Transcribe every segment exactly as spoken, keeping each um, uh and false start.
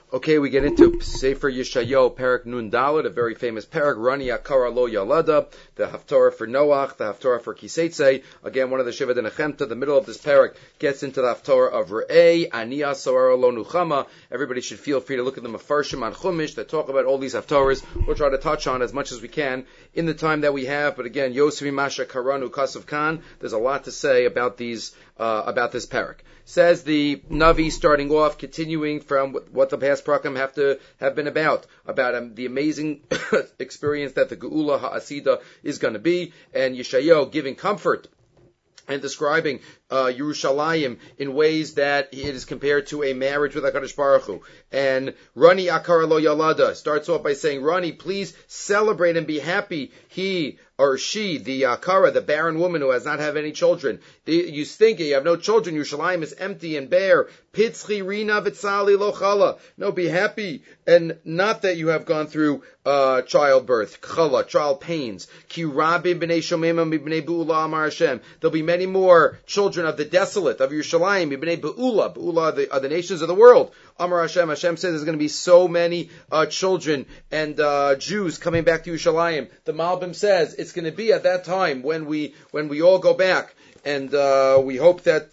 Okay, we get into Sefer Yeshayahu, Perek Nun Daled, a very famous Perek, Rani Akara Lo Yalada, the Haftorah for Noach, the Haftorah for Kiseitze. Again, one of the Shiva Denechemta, the middle of this Perek, gets into the Haftorah of Re'eh, Aniya Soara Lo Nuchama. Everybody should feel free to look at the Mefarshim on Chumash that talk about all these Haftorahs. We'll try to touch on as much as we can in the time that we have. But again, Yosef Masha Karanu Kasav Khan, there's a lot to say about these, uh, about this Perek. Says the Navi, starting off, continuing from what the past Prakim have to have been about, about um, the amazing experience that the Geula Ha'asida is going to be, and Yeshayahu giving comfort and describing uh, Yerushalayim in ways that it is compared to a marriage with HaKadosh Baruch Hu. And Rani Akar Lo Yalada starts off by saying, Rani, please celebrate and be happy. He or she, the Akara, the barren woman who has not had any children. The, you think you have no children, Yerushalayim is empty and bare. Pitzchi Rina Vitzali Lo Chala. No, be happy. And not that you have gone through uh, childbirth, Chala, child pains. Ki Rabbi B'nei Shomema Mibnei Be'ula Amar Hashem. There'll be many more children of the desolate, of Yerushalayim, Mibnei Be'ula. Be'ula are the, are the nations of the world. Amar Hashem. Hashem says there's going to be so many uh, children and uh, Jews coming back to Yerushalayim. The Malbim says it's going to be at that time when we when we all go back, and uh, we hope that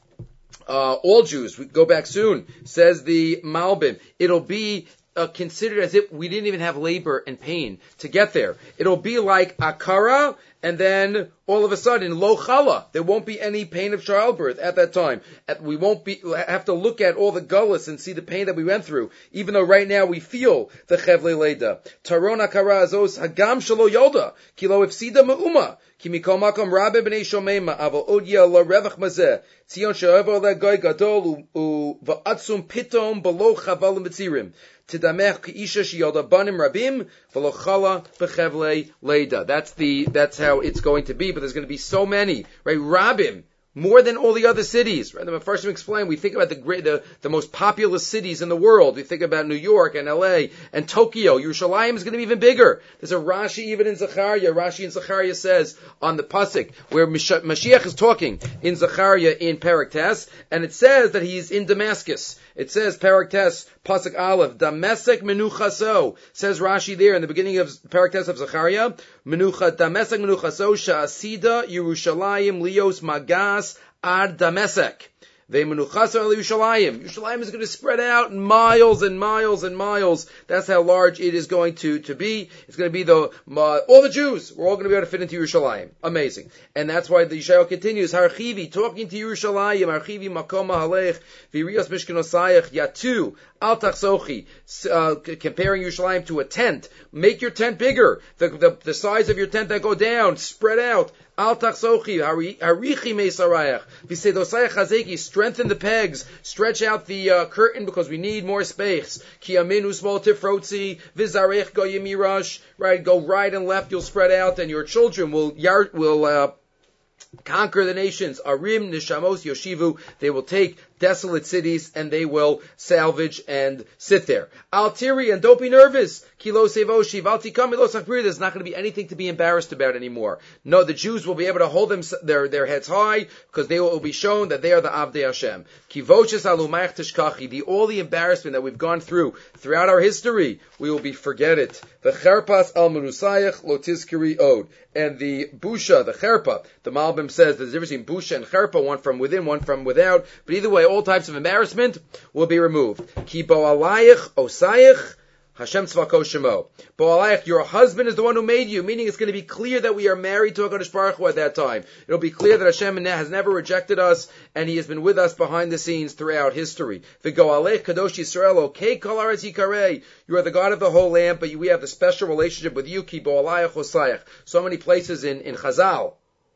uh, all Jews we go back soon. Says the Malbim, it'll be uh, considered as if we didn't even have labor and pain to get there. It'll be like Akara, and then all of a sudden, lo chala, there won't be any pain of childbirth at that time. We won't be have to look at all the gullus and see the pain that we went through, even though right now we feel the chevle leda. Taron akara azos hagam shelo yolda kilo ifsida meuma ki mikol makom rabbe b'nei shomema aval odya la revach mazeh tzion she'over le goy gadol u va'atzum pitom below chaval mitzirim. Tidamech kiisha sheyolda banim rabim v'lo chala b'chevle leda. That's the that's how it's going to be. But there's going to be so many, right? Rabim, more than all the other cities, right? The first to explain, we think about the great, the, the most populous cities in the world. We think about New York and L A and Tokyo. Yerushalayim is going to be even bigger. There's a Rashi even in Zechariah. Rashi in Zechariah says on the pasuk where Mashiach is talking in Zechariah in Perek Tes, and it says that he's in Damascus. It says Perek Tes, pasuk Aleph, Damesek menuchaso. Says Rashi there in the beginning of Perek Tes of Zechariah, Menucha Damesek menuchaso sha'asida Yerushalayim lios magas ad Damesek. Ve'menuchasa al Yerushalayim. Yerushalayim is going to spread out miles and miles and miles. That's how large it is going to, to be. It's going to be the, uh, all the Jews. We're all going to be able to fit into Yerushalayim. Amazing. And that's why the Yeshayahu continues, Harchivi, talking to Yerushalayim, Harchivi makoma halech, v'riyos mishkanosayach yatu, al tachsochi, uh, comparing Yerushalayim to a tent. Make your tent bigger. The, the, the size of your tent that go down, spread out. Al tachsochi, harichi meisarayach, v'sedosayach hazeki, strengthen the pegs, stretch out the uh, curtain because we need more space. Ki aminu small tifrotzi, v'zarech go yemirash, right, go right and left, you'll spread out, and your children will, yar, will, uh, conquer the nations. Arim, Nishamos, Yoshivu, they will take desolate cities and they will salvage and sit there. Altiri, and don't be nervous. Kilo sevo shivalti kamilo sakbir. There's not going to be anything to be embarrassed about anymore. No, the Jews will be able to hold them, their, their heads high because they will, will be shown that they are the Avdei Hashem. Kivoches alumayach tishkachi. The, all the embarrassment that we've gone through throughout our history, we will be forget it. The cherpas al menusayach lo tizkiri od. And the busha, the cherpa, the Malbim says there's a difference between busha and cherpa, one from within, one from without. But either way, all types of embarrassment will be removed. Ki bo alayich osayich Hashem tzvako shemo. Bo alayich, your husband is the one who made you, meaning it's going to be clear that we are married to HaKadosh Baruch Hu at that time. It'll be clear that Hashem has never rejected us, and He has been with us behind the scenes throughout history. V'go alayich kadosh Yisrael, okay, kol haaretz yikarei. You are the God of the whole land, but we have the special relationship with you. Ki bo alayich osayich. So many places in, in Chazal,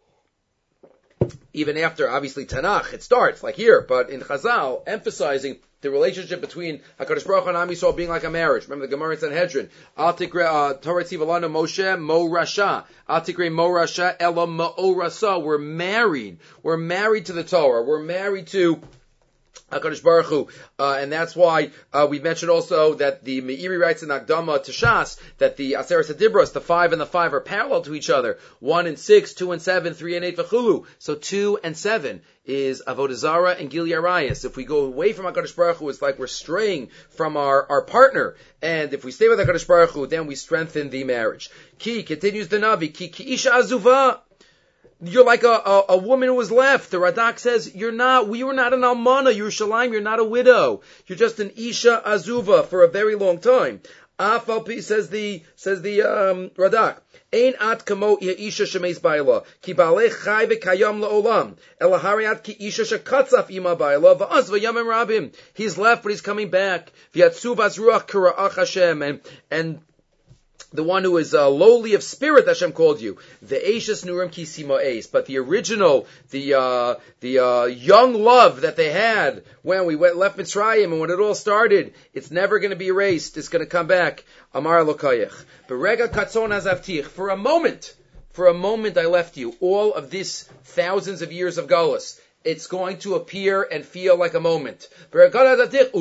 even after, obviously, Tanakh, it starts, like here, but in Chazal, emphasizing the relationship between HaKadosh Baruch Hu and Am Yisrael being like a marriage. Remember the Gemara in Sanhedrin. Al tikre, Torah tziv alanu Moshe, Mo Rasha. Al tikre Mo Rasha, Ela Mo Rasa. We're married. We're married to the Torah. We're married to HaKadosh Baruch Hu, uh, and that's why uh, we mentioned also that the Meiri writes in Akdama to Shas that the Aseret Adibros, the five and the five, are parallel to each other. One and six, two and seven, three and eight, v'chulu. So two and seven is Avodah Zarah and Gil Yarayas. If we go away from HaKadosh Baruch Hu, it's like we're straying from our, our partner. And if we stay with HaKadosh Baruch Hu, then we strengthen the marriage. Ki, continues the Navi, Ki ki isha azuvah. You're like a, a, a woman who was left. The Radak says, you're not, you were not an almana, you're Shalim, you're not a widow. You're just an Isha Azuva for a very long time. Afalpi, says the, says the, um, Radak. Ein at kamo Isha shemeis ba'ila. Ki ba'alech chai v'kayam la'olam. Elahariat ki Isha shekatzaf ima ba'ila. V'az v'yamim rabim. He's left, but he's coming back. V'yatsu v'az ruach kira'ach Hashem. And, and, the one who is uh, lowly of spirit, Hashem called you. The Eishes Nurim Kisimo Eis. But the original, the uh, the uh, young love that they had when we went left Mitzrayim and when it all started, it's never going to be erased. It's going to come back. Amar Lokayach. Berega Katzon Azavtich. For a moment, for a moment I left you. All of this thousands of years of Galus. It's going to appear and feel like a moment. And the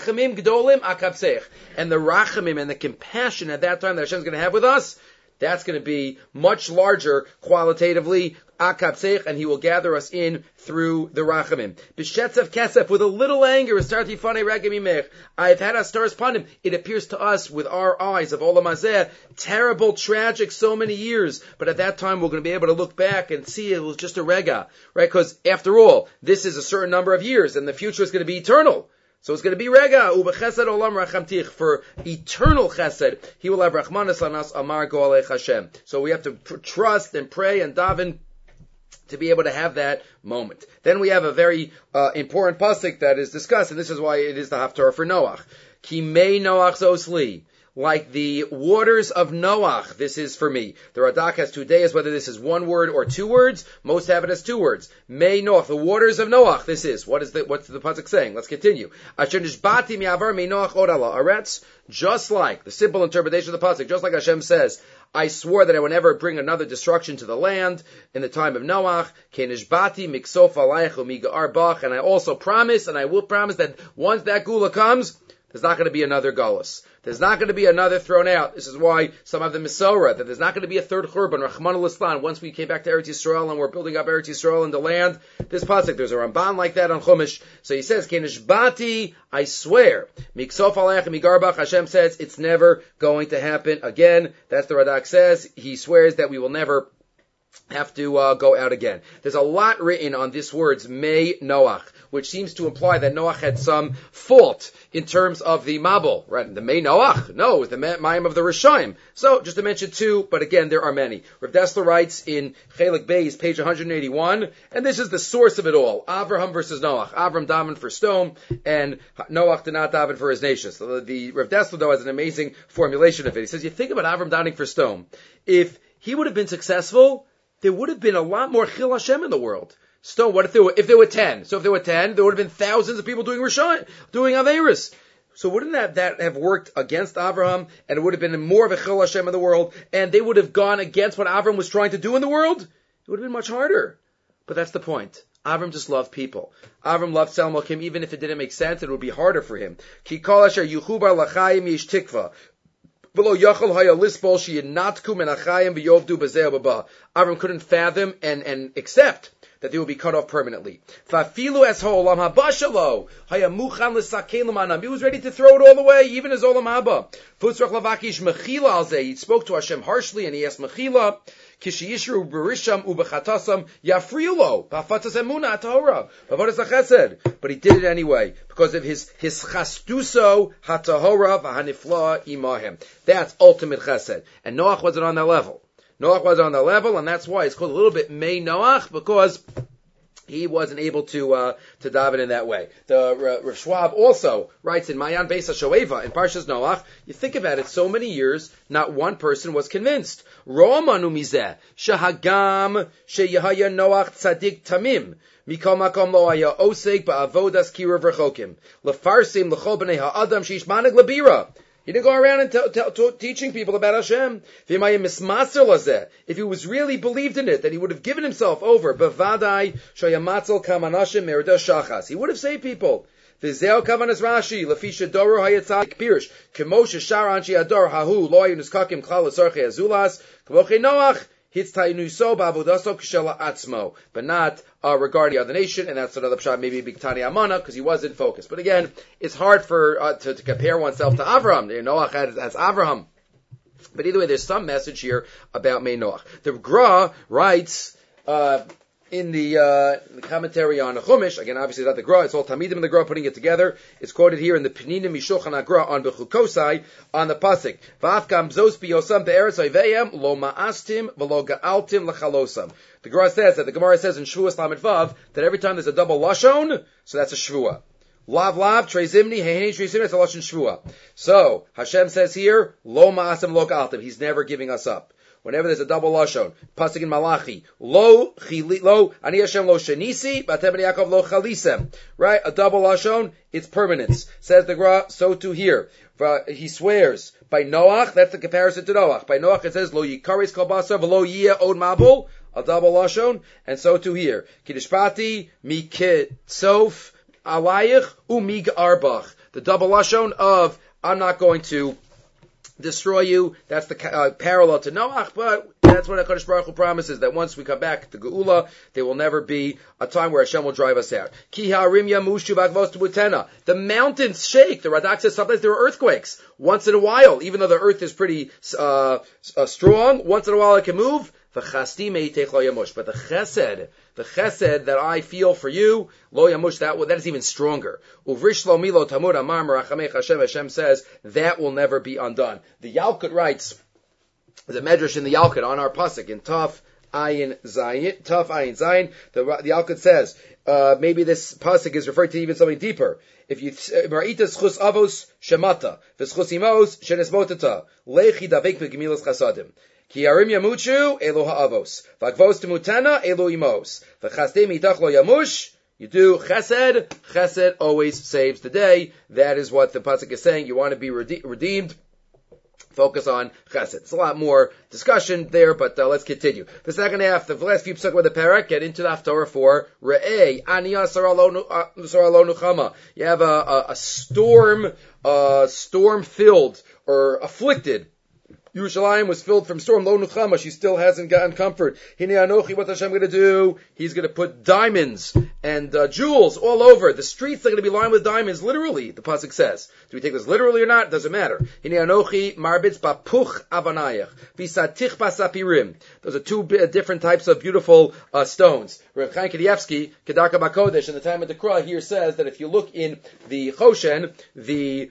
rachamim and the compassion at that time that Hashem's going to have with us, that's going to be much larger qualitatively, and He will gather us in through the rachamim. B'shetzav kesef, with a little anger, I've had our stars upon him. It appears to us with our eyes of Olam Hazeh, terrible, tragic, so many years. But at that time, we're going to be able to look back and see it was just a rega, right? Because after all, this is a certain number of years, and the future is going to be eternal. So it's going to be rega, ubechesed olam rachamtich, for eternal chesed. He will have rachmanas lanas amar goalech Hashem. So we have to pr- trust and pray and daven to be able to have that moment. Then we have a very uh, important pasuk that is discussed, and this is why it is the Haftarah for Noach. Ki mei Noach zosli. Like the waters of Noach, this is for me. The Radak has two days, whether this is one word or two words. Most have it as two words. Mei Noach, the waters of Noach, this is. What is the, what's the pasuk saying? Let's continue. Asher nishbati mi'avar mei Noach od ala aretz. Just like, the simple interpretation of the pasuk, just like Hashem says, I swore that I would never bring another destruction to the land in the time of Noach. Ke nishbati miksof alayich u'miga'ar bach. And I also promise, and I will promise that once that gula comes, there's not going to be another galus. There's not going to be another thrown out. This is why some of the Misorah, that there's not going to be a third Churban, Rahman al-Islam, once we came back to Eretz Yisrael and we're building up Eretz Yisrael in the land. This pasuk, there's a Ramban like that on Chumash. So he says, Kenishbati, I swear. Miksof alech migarbach, Hashem says, it's never going to happen again. That's the Radak says. He swears that we will never have to uh, go out again. There's a lot written on this words, Mei Noach, which seems to imply that Noach had some fault in terms of the Mabul, right? The Mei Noach? No, it was the Mayim of the Rishaim. So, just to mention two, but again, there are many. Rav Dessler writes in Chelik Beis, page one eighty-one, and this is the source of it all. Avraham versus Noach. Avram davened for stone, and Noach did not daven for his nation. So the, the Rav Dessler, though, has an amazing formulation of it. He says, you think about Avram davening for stone. If he would have been successful, there would have been a lot more Chil Hashem in the world. Stone, what if there were, if there were ten? So if there were ten, there would have been thousands of people doing Rishon, doing Averis. So wouldn't that, that have worked against Avraham, and it would have been more of a Chil Hashem in the world, and they would have gone against what Avraham was trying to do in the world? It would have been much harder. But that's the point. Avram just loved people. Avram loved Selmokim, even if it didn't make sense, it would be harder for him. Ki kol asher yuchubar l'chaim yish tikva. Avram couldn't fathom and, and accept that they will be cut off permanently. He was ready to throw it all away, even as Olam Haba. He spoke to Hashem harshly and he asked Mechila, but he did it anyway because of his his chastuso hatahora v'hanifla imahem. That's ultimate chesed, and Noach wasn't on that level. Noach wasn't on that level, and that's why it's called a little bit Mei Noach, because he wasn't able to uh, to daven in that way. The uh, Rav Schwab also writes in Mayan Beis HaShoeva in Parshas Noach. You think about it, so many years, not one person was convinced. Ro'amanu mizeh shehagam sheyahaya Noach tzadik tamim mikol makom lo haya osek ba'avodas kiruv rechokim lefarsim l'chol b'nei ha'adam sheishmanig labira. He didn't go around and t- t- t- teaching people about Hashem. If he was really believed in it, that he would have given himself over. He would have saved people. V'zeo kavanas Rashi, lefisha doru hayatzadik pirish, kemoshe shar anshi ador hahu loy nuskakim klal asarche azulas, kvoche Noach, hitztainuso ba'avodaso kshela atzmo, but not uh, regarding the other nation, and that's another pshat, maybe Bigtani Amana, because he was in focus. But again, it's hard for uh, to, to compare oneself to Avraham. Noach had as Avraham. But either way, there's some message here about Mei Noach. The Gra writes uh, in the, uh, the commentary on the Chumash, again, obviously not the Gra, it's all Tamidim in the Gra putting it together. It's quoted here in the Peninim Mishulchan HaGra on Bechukosai, on the Pasuk. V'afkam zos biyosam be'eretz oiveyem lo ma'astim v'lo ga'altim l'chalosam. The Gra says that, the Gemara says in Shvuas Lamed Vav, that every time there's a double Lashon, so that's a Shvua. Lav lav trezimni heini trezimni. That's a lashon shvua. So Hashem says here, lo ma'asem lo ka'altim. He's never giving us up. Whenever there's a double lashon, pasuk in Malachi, lo chili lo ani Hashem lo shenisi, batem ben Yaakov lo chalisem. Right, a double lashon, it's permanence. Says the Gra, so too here. He swears by Noach. That's the comparison to Noach. By Noach it says lo yikaris kol basar v'lo yiyeh od mabul, a double lashon, and so too here. Kiddushpati mikitzof alayich umig arbach. The double lashon of I'm not going to destroy you. That's the uh, parallel to Noach, but that's what HaKadosh Baruch Hu promises, that once we come back to Geula, there will never be a time where Hashem will drive us out. Ki ha'arim yamushu v'agvos tebutena. The mountains shake. The Radak says sometimes there are earthquakes. Once in a while, even though the earth is pretty uh, uh, strong, once in a while it can move. V'chasti meitech lo yamush. But the chesed, the chesed that I feel for you, lo yamush, that, that is even stronger. Uvrish lo milo tamud amar merachamech Hashem. Hashem says that will never be undone. The Yalkut writes, there's a medrash in the Yalkut on our pasuk in Taf Ayin Zayin. Taf Ayin Zayin. The, the Yalkut says uh, maybe this pasuk is referring to even something deeper. If you marita schus avos shemata v'schus imos shenesmotata lechi davek b'gemilas chasadim. Ki harim yamuchu elo ha'avos v'agvos temutena elo imos v'chasdei mitach lo yamush. You do chesed. Chesed always saves the day. That is what the pasuk is saying. You want to be rede- redeemed. Focus on chesed. It's a lot more discussion there, but uh, let's continue. The second half, the last few psukim of the parak, get into the haftorah for Re'eh, Aniya Sarah Lo Nuchama. You have a, a, a storm, uh, storm-filled, or afflicted. Yerushalayim was filled from storm, Lo Nuchama. She still hasn't gotten comfort. Hine Anochi, what Hashem going to do? He's going to put diamonds and uh, jewels all over. The streets are going to be lined with diamonds, literally, the pasuk says. Do we take this literally or not? Doesn't matter. Hine Anochi, Marbitz Bapuch Avanayach. Visatich Basapirim. Those are two b- different types of beautiful uh, stones. Rav Chaim Kanievsky, Kedarka Bakodesh, in the time of the Kra, here says that if you look in the Choshen, the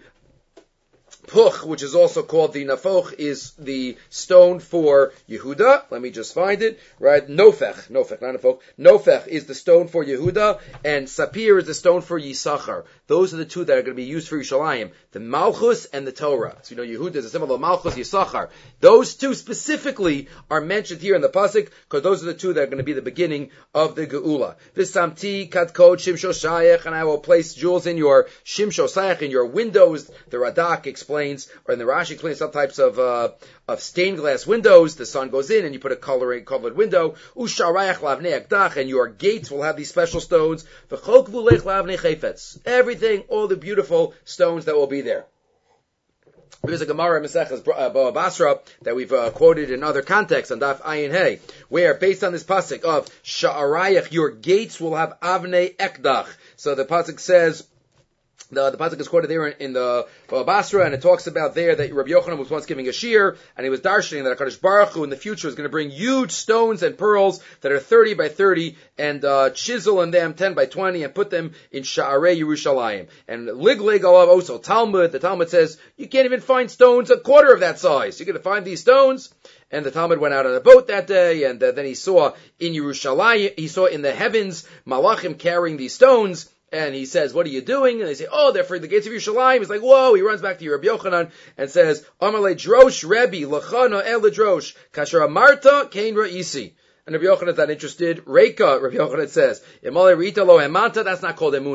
Puch, which is also called the Nafoch, is the stone for Yehuda. Let me just find it. Right? Nofech. Nofech, not Nafoch. Nofech is the stone for Yehuda, and Sapir is the stone for Yisachar. Those are the two that are going to be used for Yerushalayim. The Malchus and the Torah. So you know Yehuda is a symbol of Malchus, Yisachar. Those two specifically are mentioned here in the Pasuk, because those are the two that are going to be the beginning of the Geula. V'samti katkot shimsho shayach, and I will place jewels in your shimsho shayach, in your windows. The Radak explains Explains, or in the Rashi explains some types of uh, of stained glass windows. The sun goes in, and you put a coloring covered window. Usharayach lavnei akdach, and your gates will have these special stones. V'chok v'ulech lavnei chayfetz. Everything, all the beautiful stones that will be there. There's a Gemara in Maseches Bava Basra that we've uh, quoted in other contexts on Daf Ayin Hey, where based on this pasuk of Sha'arayach, your gates will have avnei ekdach. So the pasuk says. The, the pasuk is quoted there in, in the Bava Basra, and it talks about there that Rabbi Yochanan was once giving a shir, and he was darshaning that HaKadosh Baruch Hu in the future is going to bring huge stones and pearls that are thirty by thirty, and uh, chisel in them ten by twenty, and put them in Sha'arei Yerushalayim. And Liglig Alav also Talmud, the Talmud says, you can't even find stones a quarter of that size. You're going to find these stones. And the Talmud went out on a boat that day, and uh, then he saw in Yerushalayim, he saw in the heavens, Malachim carrying these stones. And he says, what are you doing? And they say, oh, they're for the gates of Yerushalayim. He's like, whoa. He runs back to Rabbi Yochanan and says, Amalei drosh Rebbe, lachana el drosh, kasher amarta kein ra'isi. And Rabbi Yochanan is not interested. Reika, Rabbi Yochanan says, Imalei rita lo emanta, that's not called emuna.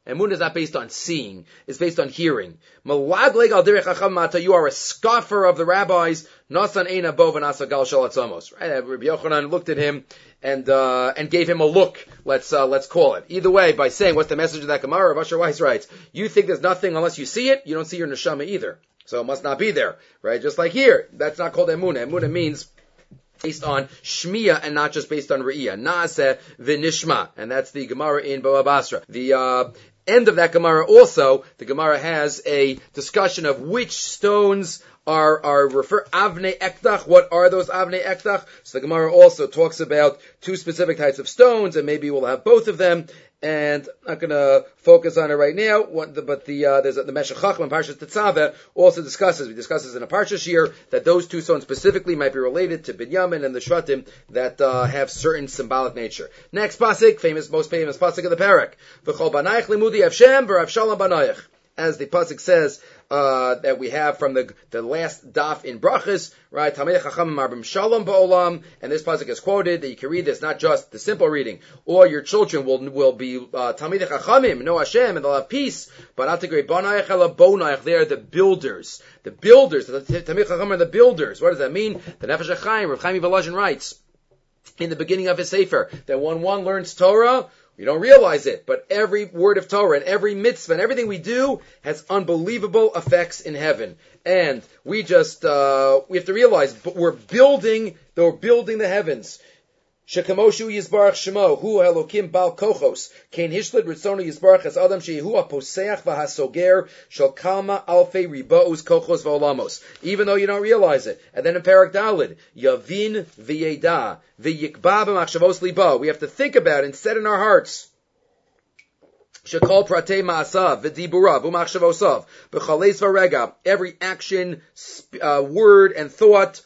Emunah is not based on seeing. It's based on hearing. Malagleg al derech chacham mata. You are a scoffer of the rabbis. Nasan eina bo v'nasa gal shalatzamos. Right? Rabbi Yochanan looked at him and uh, and gave him a look. Let's uh, let's call it. Either way, by saying what's the message of that Gemara, Rav Asher Weiss writes, you think there's nothing unless you see it. You don't see your neshama either. So it must not be there, right? Just like here, that's not called emunah. Emunah means based on shmiya and not just based on re'iyah. Naaseh v'nishma, and that's the Gemara in Bava Basra. The uh, end of that Gemara also, the Gemara has a discussion of which stones are are refer avnei ektach. What are those avnei ektach? So the Gemara also talks about two specific types of stones, and maybe we'll have both of them. And I'm not going to focus on it right now, but the uh, there's a, the Meshech Chacham Parshas Tetzaveh also discusses, we discuss this in a Parsha here, that those two stones specifically might be related to Binyamin and the Shvatim that uh, have certain symbolic nature. Next pasuk, famous, most famous pasuk of the parak. V'chol banayich limudi Avshem v'Avshalom banayich. As the pasuk says, uh, that we have from the the last daf in Brachas, right? Talmidei Chachamim marbim shalom ba'olam, and this pasuk is quoted that you can read this not just the simple reading, or your children will will be uh, Talmidei Chachamim, know Hashem, and they'll have peace. But Atagrei Banayich ela Bonayich, they are the builders, the builders. The Talmidei Chachamim are the builders. What does that mean? The Nefesh HaChaim, Rav Chaim Volozhin writes in the beginning of his sefer that when one learns Torah, we don't realize it, but every word of Torah and every mitzvah and everything we do has unbelievable effects in heaven. And we just, uh, we have to realize, but we're building, we're building the heavens. Shekamoshu Yisbarach Shemo, Hu Elokim Bal Kochos, Kain Hishlid Ritzonu Yisbarach as Adam Shehu Aposeach Vahasoger, Shal Kalma Alfe Riboos Kochos Volamos. Even though you don't realize it. And then in Parak Dalid, Yavin V'Yeda, V'Yikba B'Machshavos Libo. We have to think about it and set in our hearts. Shekol Pratei Ma'asav, V'Diburav, U'Machshavosav, B'Chaleis V'Rega. Every action, uh, word, and thought,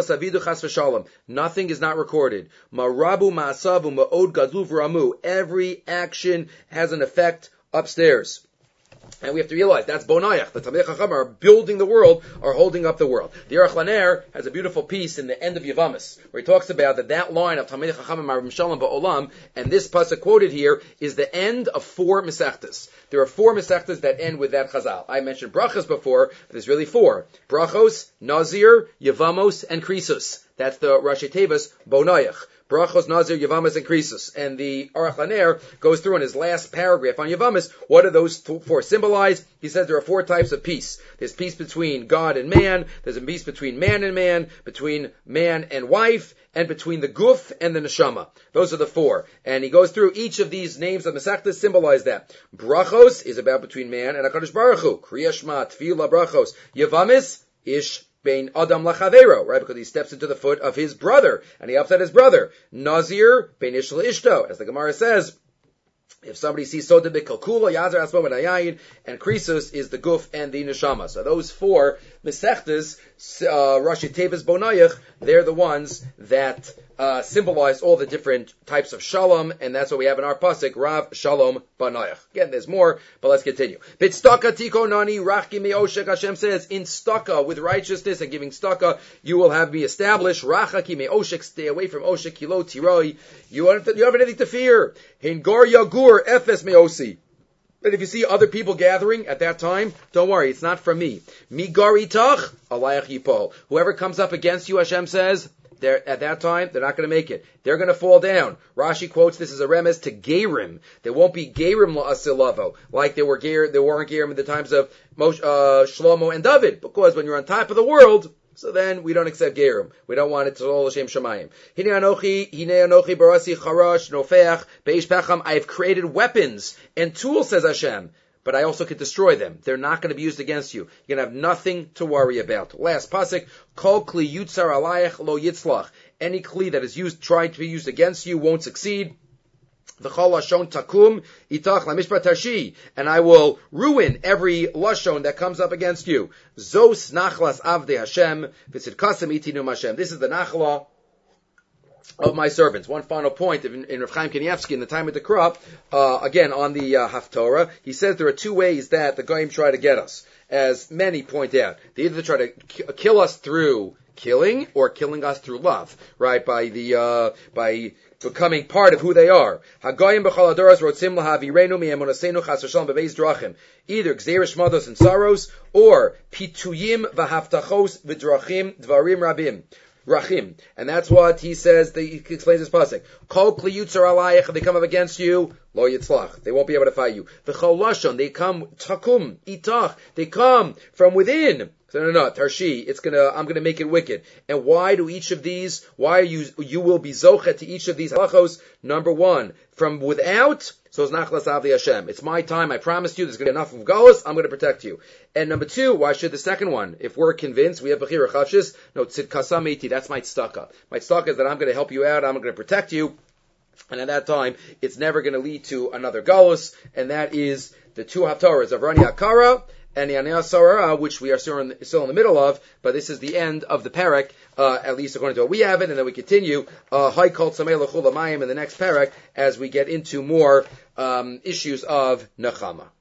nothing is not recorded. Marabu ma'asavu ma'od gadlu v'ramu. Every action has an effect upstairs. And we have to realize that's Bonayach. The Talmidei Chacham are building the world, are holding up the world. The Aruch LaNer has a beautiful piece in the end of Yavamis, where he talks about that that line of Talmidei Chacham Marbim Shalom Ba'olam, and this pasuk quoted here is the end of four Masechtas. There are four Masechtas that end with that Chazal. I mentioned Brachos before, but there's really four. Brachos, Nazir, Yavamos, and Krisus. That's the Rashi Tevis, Bonayach. Brachos, Nazir, Yavamas, and Krisus. And the Aruch LaNer goes through in his last paragraph on Yavamas, what do those four symbolize? He says there are four types of peace. There's peace between God and man, there's a peace between man and man, between man and wife, and between the guf and the neshama. Those are the four. And he goes through each of these names of Masechtas symbolize that. Brachos is about between man and HaKadosh Baruch Hu. Kriya Shema, Tefillah, Brachos. Yavamis, Ish, Bein Adam Lachavero, right? Because he steps into the foot of his brother, and he upset his brother. Nazir, Bein Ish Ishto, as the Gemara says, if somebody sees Soda B'Kalkula, Yazar Asmo B'Nayayin, and Krisus is the Guf and the Neshama. So those four Masechtas, uh, Rashi Tevis Bonayach, they're the ones that uh, symbolize all the different types of Shalom, and that's what we have in our pasuk, Rav Shalom Banayach. Again, there's more, but let's continue. Bitstaka Tiko Nani Rachki Me'oshek, Hashem says, in staka, with righteousness and giving staka, you will have me established. Rachaki Me'oshek, stay away from Oshek, Kilo Tiroi. You don't have anything to fear. Hingor Yagur, Efes Me'osi. But if you see other people gathering at that time, don't worry, it's not from me. Migar itach, alayach yipol. Whoever comes up against you, Hashem says, they're, at that time, they're not going to make it. They're going to fall down. Rashi quotes this as a remez to Gerim. There won't be Gerim la'asilavo, like there were Ger, there weren't Gerim in the times of Moshe, uh, Shlomo and David, because when you're on top of the world, so then we don't accept Gerim. We don't want it to all Hashem Shemayim. Hine anochi, hine anochi barasi charash nofeach beish pecham. I have created weapons and tools, says Hashem, but I also could destroy them. They're not going to be used against you. You're going to have nothing to worry about. Last pasuk, kol kli yutzar alayach lo yitzlach. Any kli that is used, trying to be used against you, won't succeed. V'chol lashon takum itach lamishpat tarshi, and I will ruin every lashon that comes up against you. Zos nachlas avdei Hashem v'tzidkasem itinum Hashem. This is the nachla of my servants. One final point in, in Rav Chaim Kanievsky in the time of the crop, uh, again on the uh, Haftorah, he says there are two ways that the Goyim try to get us. As many point out, they either try to ki- kill us through killing or killing us through love, right? By the uh, by becoming part of who they are. Hagoyim b'chol hadoros rotzim lahavirenu mi'emunasenu chas v'shalom b'beis drachim. Either gzeirish shmados and sorrows, or pituyim v'haftachos v'drachim dvarim rabim. Rachim. And that's what he says, the, he explains this pasuk. Kol kli yutzar alayich, they come up against you, lo yitzlach. They won't be able to fight you. V'chol lashon, they come takum, itach, they come from within. So no, no, no, Tarshi, it's gonna, I'm gonna make it wicked. And why do each of these, why are you, you will be zochet to each of these halachos? Number one, from without, so it's nachlas avli Hashem. It's my time, I promised you, there's gonna be enough of galus, I'm gonna protect you. And number two, why should the second one? If we're convinced, we have bechira chashis, no, tzid kasam iti, that's my tzedakah. My tzedakah is that I'm gonna help you out, I'm gonna protect you. And at that time, it's never gonna lead to another galus, and that is the two haftarahs of Rani Akara, and Yanei Sarah, which we are still in, the, still in the middle of, but this is the end of the parak, uh, at least according to what we have it, and then we continue, Hai Kol Tzamei L'Chul L'Mayim in the next parak, as we get into more um, issues of Nechama.